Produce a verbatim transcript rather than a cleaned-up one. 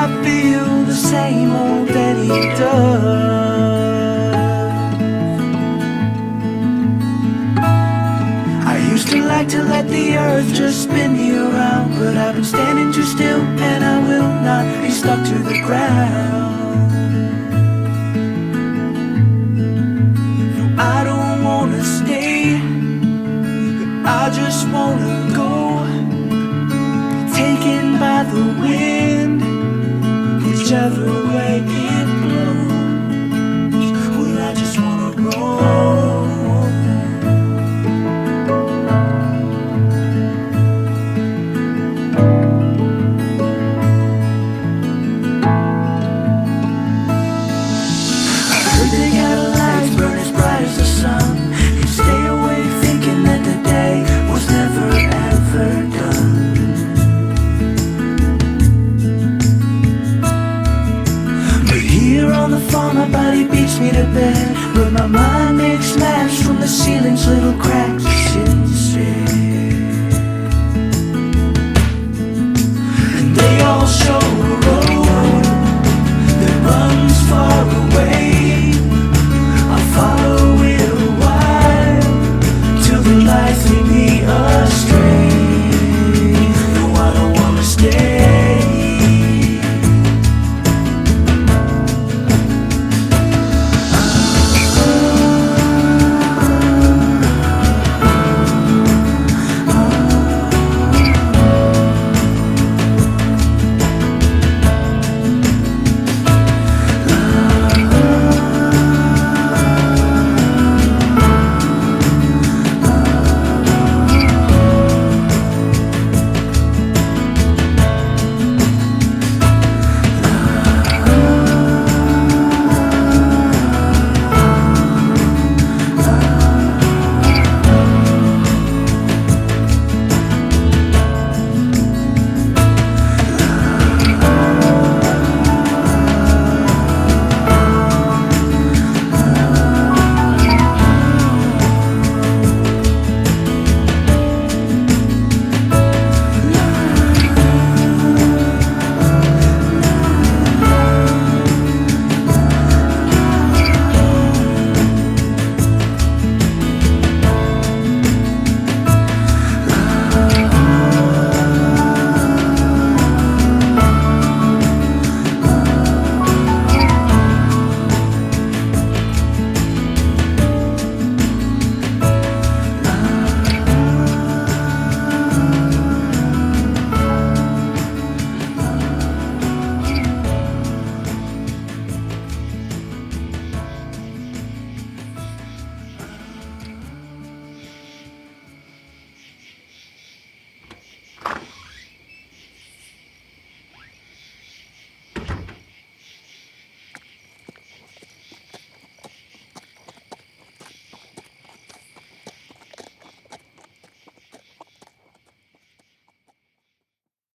I feel the same old that he does. I used to like to let the earth just spin me around, but I've been standing too still and I will not be stuck to the ground. No, I don't wanna stay, I just wanna go, taken by the wind, whichever way it blows. Well, I just wanna roll. I heard they got lights burn as bright as the sun. You stay awake thinking that the day was never ever done. Here on the farm, my body beats me to bed, but my mind makes maps from the ceiling's little cracks instead. And they all show